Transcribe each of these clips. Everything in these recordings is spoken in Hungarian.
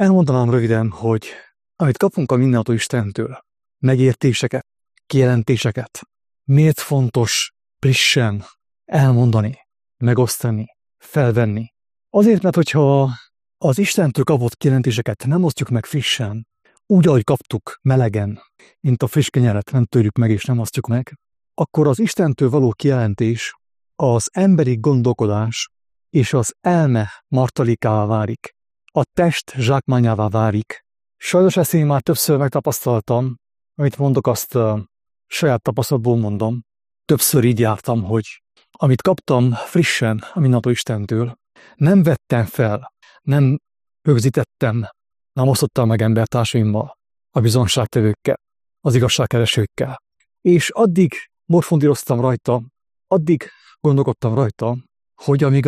Elmondanám röviden, hogy amit kapunk a mindenható Istentől, megértéseket, kijelentéseket, miért fontos frissen elmondani, megosztani, felvenni. Azért, mert hogyha az Istentől kapott kijelentéseket nem osztjuk meg frissen, úgy, ahogy kaptuk melegen, mint a friss kenyeret, nem törjük meg és nem osztjuk meg, akkor az Istentől való kijelentés, az emberi gondolkodás és az elme martalikává válik, a test zsákmányává válik. Sajnos ezt én már többször megtapasztaltam, amit mondok, azt saját tapasztalatból mondom. Többször így jártam, hogy amit kaptam frissen a mindenható Istentől, nem vettem fel, nem rögzítettem, nem osztottam meg embertársaimmal, a bizonságtevőkkel, az igazságkeresőkkel. És addig morfondíroztam rajta, addig gondolkodtam rajta, hogy amíg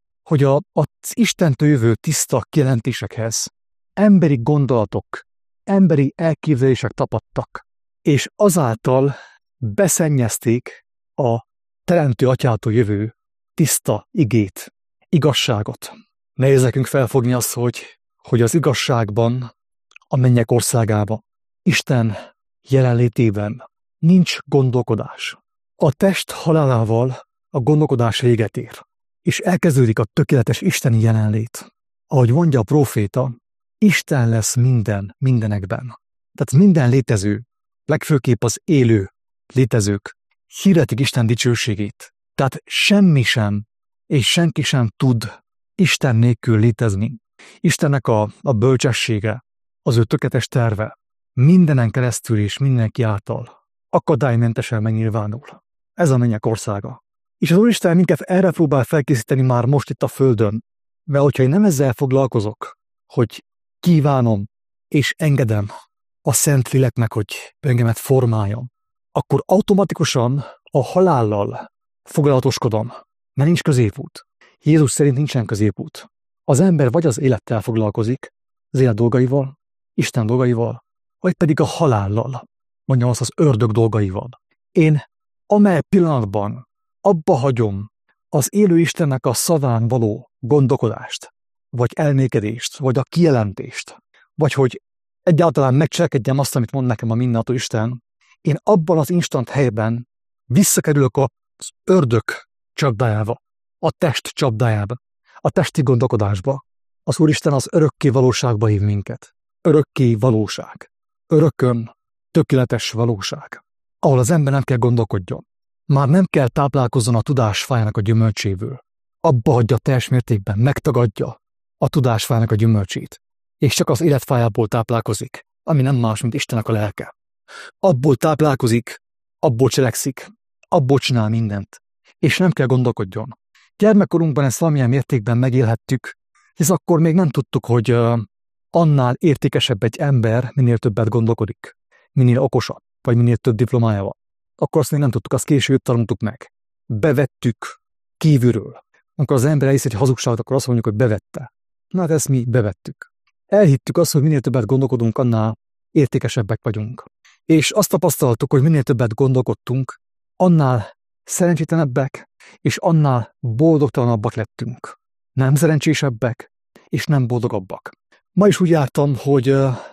az Istentől jövő tiszta kijelentésekhez emberi gondolatok, emberi elképzelések tapadtak, és azáltal beszennyezték a Teremtő Atyától jövő tiszta igét, igazságot. Nehéz nekünk felfogni azt, hogy az igazságban, a mennyek országában, Isten jelenlétében nincs gondolkodás. A test halálával a gondolkodás véget ér, és elkezdődik a tökéletes isteni jelenlét. Ahogy mondja a próféta, Isten lesz mindenekben. Tehát minden létező, legfőképp az élő létezők hirdetik Isten dicsőségét. Tehát semmi sem, és senki sem tud Isten nélkül létezni. Istennek a bölcsessége, az ő tökéletes terve mindenen keresztül és mindenki által akadálymentesen megnyilvánul. Ez a mennyek országa. És az Úristen minket erre próbál felkészíteni már most itt a földön, mert hogyha én nem ezzel foglalkozok, hogy kívánom és engedem a Szent Léleknek, hogy engemet formáljon, akkor automatikusan a halállal foglalatoskodom, mert nincs középút. Jézus szerint nincsen középút. Az ember vagy az élettel foglalkozik, az élet dolgaival, Isten dolgaival, vagy pedig a halállal, mondjam azt, az ördög dolgaival. Én amely pillanatban abba hagyom az élő Istennek a szaván való gondolkodást, vagy elmékedést, vagy a kijelentést, vagy hogy egyáltalán megcselekedjem azt, amit mond nekem a mindenható Isten, én abban az instant helyben visszakerülök az ördög csapdájába, a test csapdájába, a testi gondolkodásba. Az Úristen az örökké valóságba hív minket. Örökké valóság. Örökön tökéletes valóság. Ahol az ember nem kell gondolkodjon. Már nem kell táplálkozzon a tudás fájának a gyümölcséből. Abba hagyja teljes mértékben, megtagadja a tudás fájának a gyümölcsét. És csak az életfájából táplálkozik, ami nem más, mint Istennek a lelke. Abból táplálkozik, abból cselekszik, abból csinál mindent. És nem kell gondolkodjon. Gyermekkorunkban ezt valamilyen mértékben megélhettük, hisz akkor még nem tudtuk, hogy annál értékesebb egy ember, minél többet gondolkodik, minél okosabb, vagy minél több diplomája van. Akkor azt még nem tudtuk, azt később tanultuk meg. Bevettük kívülről. Amikor az ember elhiszi egy hazugságot, akkor azt mondjuk, hogy bevette. Na hát ezt mi bevettük. Elhittük azt, hogy minél többet gondolkodunk, annál értékesebbek vagyunk. És azt tapasztaltuk, hogy minél többet gondolkodtunk, annál szerencsétlenebbek, és annál boldogtalanabbak lettünk. Nem szerencsésebbek, és nem boldogabbak. Ma is úgy jártam, hogy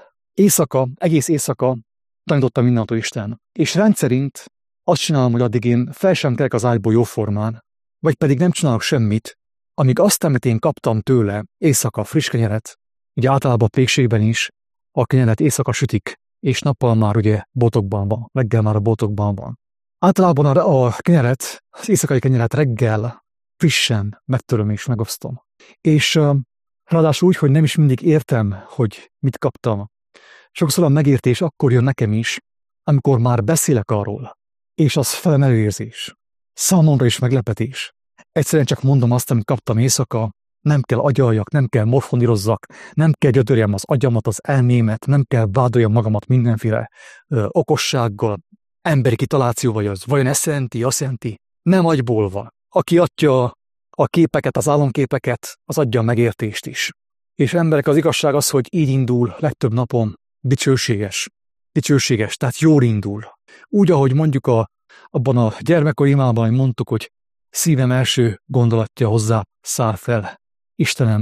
egész éjszaka tanítottam mindenható Isten. És rendszerint azt csinálom, hogy addig én fel sem kelek az ágyból jóformán, vagy pedig nem csinálok semmit, amíg azt, amit én kaptam tőle, éjszaka friss kenyeret, ugye általában a pékségben is, a kenyeret éjszaka sütik, és nappal már ugye boltokban van, reggel már a boltokban van. Általában a kenyeret, az éjszakai kenyeret reggel frissen megtöröm és megosztom. És ráadásul úgy, hogy nem is mindig értem, hogy mit kaptam. Sokszor a megértés akkor jön nekem is, amikor már beszélek arról, és az felemelő érzés. Számomra is meglepetés. Egyszerűen csak mondom azt, amit kaptam éjszaka, nem kell agyaljak, nem kell morfondírozzak, nem kell gyötörjem az agyamat, az elmémet, nem kell vádoljam magamat mindenféle okossággal, emberi kitalációval, az vajon ezt jelenti, azt jelenti, nem agyból van. Aki adja a képeket, az álomképeket, az adja a megértést is. És emberek, az igazság az, hogy így indul legtöbb napon dicsőséges, tehát jól indul. Úgy, ahogy mondjuk abban a gyermekkori imában, hogy mondtuk, hogy szívem első gondolatja hozzá száll fel. Istenem,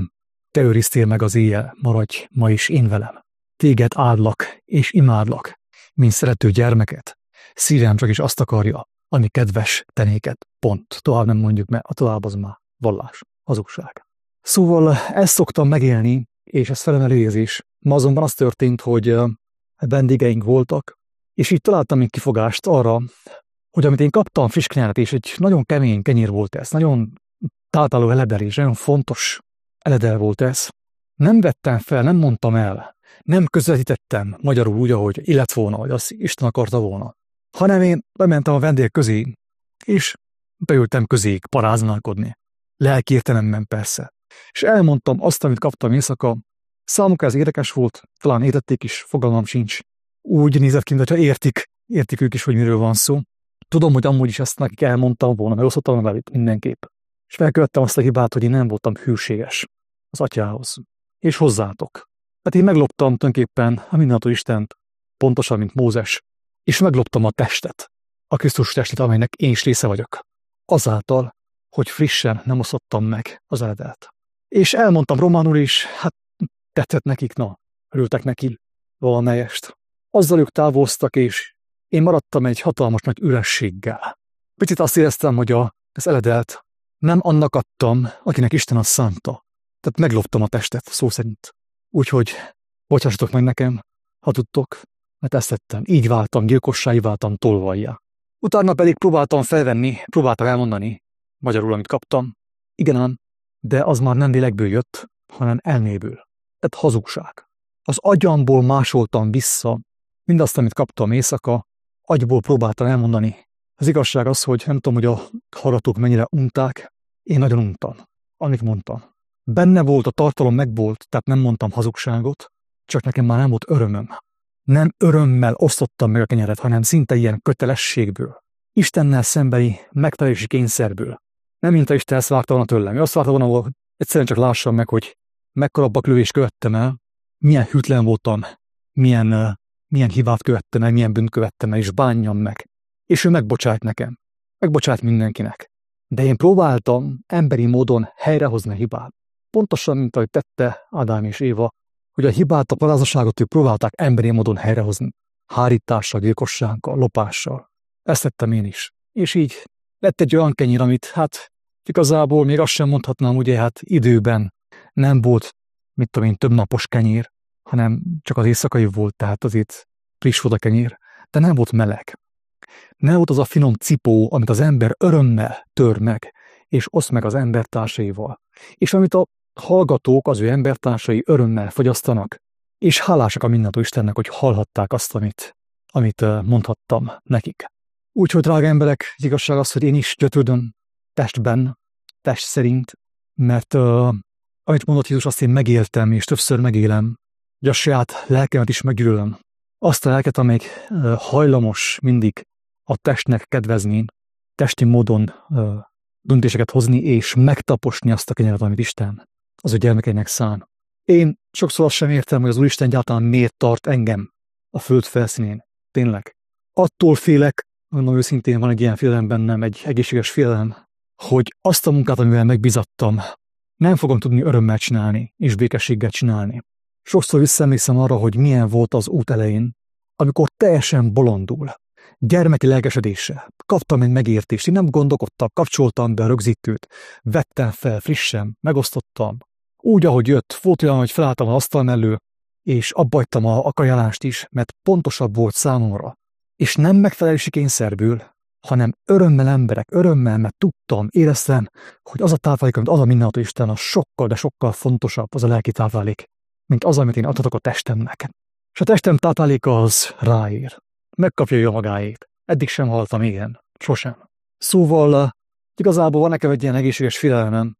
te őriztél meg az éjjel, maradj ma is én velem. Téged áldlak és imádlak, mint szerető gyermeket. Szívem csak is azt akarja, ami kedves tenéked. Pont. Tovább nem mondjuk, mert a tovább az már vallás, hazugság. Szóval ezt szoktam megélni, és ez felemelő érzés. Ma azonban az történt, hogy vendégeink voltak, és így találtam egy kifogást arra, hogy amit én kaptam friss kenyeret, és egy nagyon kemény kenyér volt ez, nagyon tápláló eledel, és nagyon fontos eledel volt ez. Nem vettem fel, nem mondtam el, nem közvetítettem magyarul úgy, ahogy illet volna, vagy azt Isten akarta volna, hanem én bementem a vendég közé, és beültem közéjük paráználkodni. Lelki értelemben persze. És elmondtam azt, amit kaptam éjszaka. Számukra ez érdekes volt, talán értették is, fogalmam sincs. Úgy nézett ki, mintha értik ők is, hogy miről van szó. Tudom, hogy amúgy is ezt nekik elmondtam volna, mert osztottam velük mindenképp. És felkövettem azt a hibát, hogy én nem voltam hűséges az atyához. És hozzátok. Hát én megloptam tulajdonképpen a mindenható Istent, pontosan, mint Mózes, és megloptam a testet, a Krisztus testét, amelynek én is része vagyok. Azáltal, hogy frissen nem osztottam meg az eledelt. És elmondtam románul is, hát tetszett nekik, örültek neki valamelyest. Azzal ők távoztak, és én maradtam egy hatalmas nagy ürességgel. Picit azt éreztem, hogy az eledelt nem annak adtam, akinek Isten azt szánta. Tehát megloptam a testet, szó szerint. Úgyhogy bocsássatok meg nekem, ha tudtok, mert ezt tettem. Így váltam gyilkossá, így váltam tolvajjá. Utána pedig próbáltam elmondani magyarul, amit kaptam. Igen ám, de az már nem lélekből jött, hanem elméből. Tehát hazugság. Az agyamból másoltam vissza mindazt, amit kaptam éjszaka, agyból próbáltam elmondani. Az igazság az, hogy nem tudom, hogy a hallgatók mennyire unták, én nagyon untam, amit mondtam. Benne volt, a tartalom megvolt, tehát nem mondtam hazugságot, csak nekem már nem volt örömöm. Nem örömmel osztottam meg a kenyeret, hanem szinte ilyen kötelességből. Istennel szembeni megfelelési kényszerből. Nem mint a Isten ezt várta volna tőlem. Ő azt várta volna, hogy egyszerűen csak lássam meg, hogy mekkora baklövést követtem el, milyen hűtlen voltam, milyen hibát követtem el, milyen bűnt követtem el, és bánjam meg. És ő megbocsát nekem. Megbocsát mindenkinek. De én próbáltam emberi módon helyrehozni a hibát. Pontosan, mint ahogy tette Ádám és Éva, hogy a hibát, a paráznaságot ők próbálták emberi módon helyrehozni. Hárítással, gyilkossággal, lopással. Ezt tettem én is. És így lett egy olyan kenyér, amit igazából még azt sem mondhatnám, ugye időben nem volt, mit tudom én, több napos kenyér, hanem csak az éjszakai volt, tehát azért friss volt a kenyér, de nem volt meleg. Nem volt az a finom cipó, amit az ember örömmel tör meg, és oszt meg az embertársaival. És amit a hallgatók, az ő embertársai örömmel fogyasztanak, és hálásak a mindenható Istennek, hogy hallhatták azt, amit mondhattam nekik. Úgyhogy, drága emberek, igazság az, hogy én is gyötrődöm testben, test szerint, mert amit mondott Jézus, azt én megéltem, és többször megélem, hogy a saját lelkemet is meggyűlölöm. Azt a lelket, amelyik hajlamos mindig a testnek kedvezni, testi módon döntéseket hozni, és megtaposni azt a kenyeret, amit Isten az ő gyermekeinek szán. Én sokszor azt sem értem, hogy az Úristen egyáltalán miért tart engem a föld felszínén. Tényleg. Attól félek, mondom őszintén, van egy ilyen félelem bennem, egy egészséges félelem, hogy azt a munkát, amivel megbízattam, nem fogom tudni örömmel csinálni, és békességgel csinálni. Sokszor visszaemlékszem arra, hogy milyen volt az út elején, amikor teljesen bolondul, gyermeki lelkesedéssel kaptam egy megértést, én nem gondolkodtam, kapcsoltam be a rögzítőt, vettem fel frissen, megosztottam. Úgy, ahogy jött, volt olyan, hogy felálltam az asztal mellő, és abbahagytam a kajalást is, mert pontosabb volt számomra. És nem megfelelési kényszerből, hanem örömmel, mert tudtam, éreztem, hogy az a táplálék, amit az a mindenható Isten, az sokkal, de sokkal fontosabb, az a lelki táplálék, mint az, amit én adhatok a testemnek. És a testem tápláléka az ráér. Megkapja ő a magáét. Eddig sem hallottam ilyen. Sosem. Szóval igazából van nekem egy ilyen egészséges félelmem,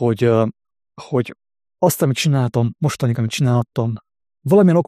hogy azt, amit csináltam, mostanig, amit csináltam, valamilyen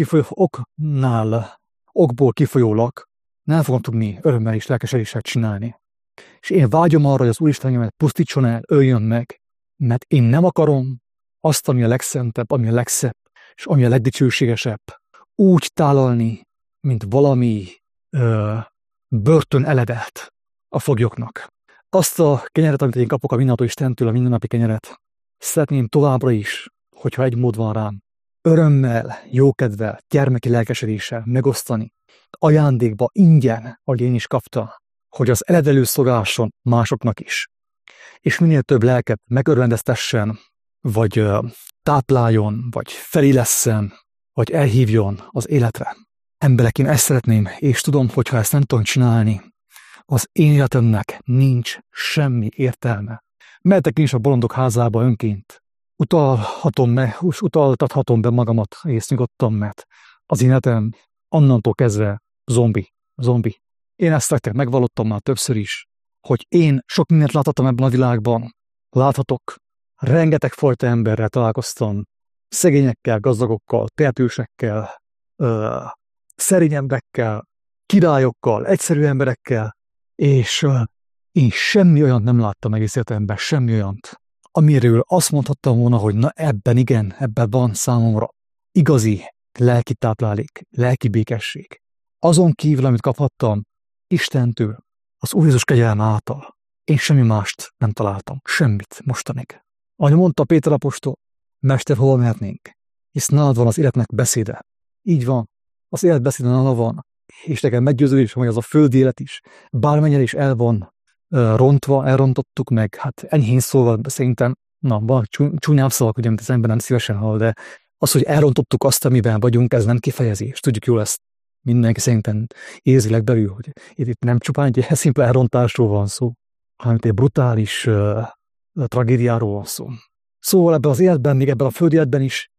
okból kifolyólag nem fogom tudni örömmel és lelkesedéssel csinálni. És én vágyom arra, hogy az Úristen engemet pusztítson el, öljön meg, mert én nem akarom azt, ami a legszentebb, ami a legszebb, és ami a legdicsőségesebb, úgy tálalni, mint valami börtön eledelt a foglyoknak. Azt a kenyeret, amit én kapok a mindenható Istentől, a mindennapi kenyeret, szeretném továbbra is hogyha egy mód van rám, örömmel, jókedvel, gyermeki lelkesedéssel megosztani, ajándékba ingyen, ahogy én is kaptam, hogy az eledelő szolgálson másoknak is, és minél több lelket megörvendeztessen, vagy tápláljon, vagy felélesszen, vagy elhívjon az életre. Emberek, én ezt szeretném, és tudom, hogy ha ezt nem tudom csinálni, az én életemnek nincs semmi értelme. Mehetek én is a bolondok házába önként. Utaltathatom be magamat egész nyugodtan, mert az életem onnantól kezdve zombi. Én ezt nektek megvallottam már többször is, hogy én sok mindent láthatom ebben a világban. Láthatok, rengeteg fajta emberrel találkoztam, szegényekkel, gazdagokkal, tehetősekkel, szerény emberekkel, királyokkal, egyszerű emberekkel, és én semmi olyant nem láttam egész életemben, semmi olyant, amiről azt mondhattam volna, hogy na ebben van számomra igazi lelki táplálék, lelki békesség. Azon kívül, amit kaphattam Istentől, az Úr Jézus kegyelme által, én semmi mást nem találtam, semmit mostanig. Ahogy mondta Péter apostol, Mester, hova mehetnénk? Hisz nálad van az életnek beszéde. Így van, az élet beszéde nálad van, és nekem meggyőződésem, hogy az a földi élet is, bármennyire is el van rontva, elrontottuk meg, hát enyhén szólva szerintem, van csúnyább szavak, ugye, amit az ember nem szívesen hall, de az, hogy elrontottuk azt, amiben vagyunk, ez nem kifejezés. Tudjuk jól, ezt mindenki szerintem érzileg belül, hogy itt nem csupán egy szimpla elrontásról van szó, hanem egy brutális tragédiáról van szó. Szóval ebben az életben, még ebben a földi életben is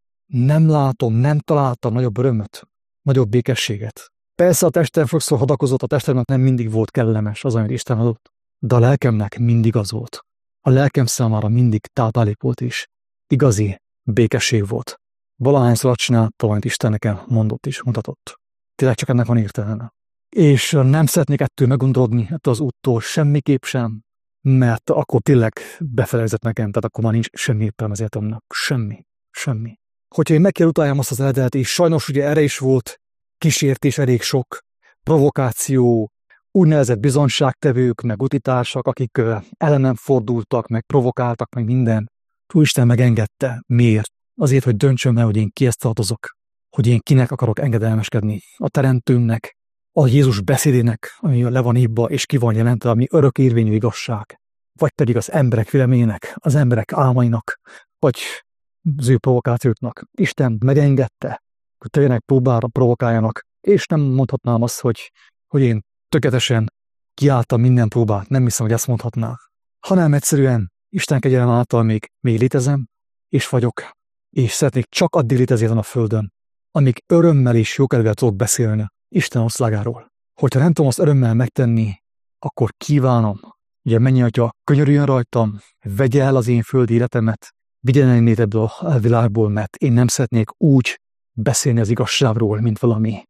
nem találtam nagyobb örömöt, nagyobb békességet. Persze a testem sokszor hadakozott, a testemnek nem mindig volt kellemes az, amit Isten adott, de a lelkemnek mindig az volt. A lelkem számára mindig táplálék volt is. Igazi békesség volt. Valahányszor azt csináltam, amit Isten nekem mondott és mutatott. Tényleg csak ennek van értelme. És nem szeretnék ettől meggondolni, ettől az úttól semmiképp sem, mert akkor tényleg befelezett nekem, tehát akkor már nincs semmi értelme az életemnek. Semmi. Hogyha én meg kell utáljam azt az eredet, és sajnos ugye erre is volt kísértés, elég sok provokáció, úgynevezett bizonyságtevők, meg utitársak, akik ellenem fordultak, meg provokáltak, meg minden. Úristen megengedte. Miért? Azért, hogy döntsön el, hogy én kihez tartozok, hogy én kinek akarok engedelmeskedni. A Teremtőmnek, a Jézus beszédének, ami le van írva, és ki van jelentve, ami örök érvényű igazság, vagy pedig az emberek véleményének, az emberek álmainak, vagy az ő provokációknak. Isten megengedte, hogy tényleg próbára provokáljanak, és nem mondhatnám azt, hogy én tökéletesen kiálltam minden próbát, nem hiszem, hogy ezt mondhatnám, hanem egyszerűen Isten kegyelem által még létezem, és vagyok, és szeretnék csak addig létezni ezen a földön, amíg örömmel és jókedvel tudok beszélni Isten országáról. Hogyha nem tudom azt örömmel megtenni, akkor kívánom, ugye mennyi atya, könyörüljön rajtam, vegye el az én földi életemet, vigyen ennét ebből a világból, mert én nem szeretnék úgy beszélni az igazságról, mint valami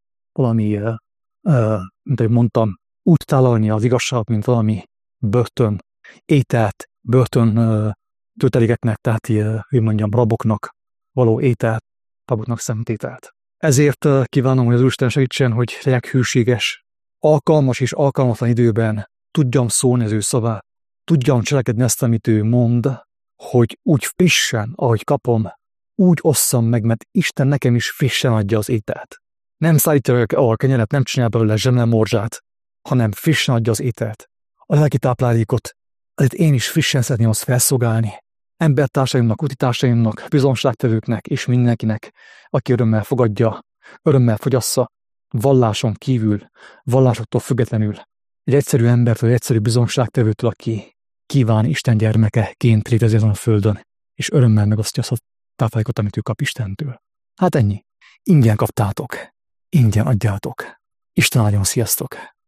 mint ahogy mondtam, úgy tálalni az igazságot, mint valami börtön ételt, börtön töltelékeknek, tehát hogy mondjam, raboknak való ételt, raboknak szemtételt. Ezért kívánom, hogy az Úristen segítsen, hogy legyek hűséges, alkalmas és alkalmatlan időben tudjam szólni az ő szavát, tudjam cselekedni ezt, amit ő mond, hogy úgy frissen, ahogy kapom, úgy osszam meg, mert Isten nekem is frissen adja az ételt. Nem szállítja a kenyeret, nem csinál belőle zsemlemorzsát, hanem frissen adja az ételt. A lelki táplálékot, azért én is frissen szeretném azt felszolgálni. Embertársaimnak, utitársaimnak, bizonságtevőknek és mindenkinek, aki örömmel fogadja, örömmel fogyassza, valláson kívül, vallásoktól függetlenül. Egy egyszerű embertől, egy egyszerű bizonságtevőtől, aki kíván Isten gyermekeként létezni ezen a földön, és örömmel megosztja azt a táplálékot, amit ő kap Istentől. Hát ennyi. Ingyen kaptátok. Ingyen adjátok. Isten áldjon, sziasztok!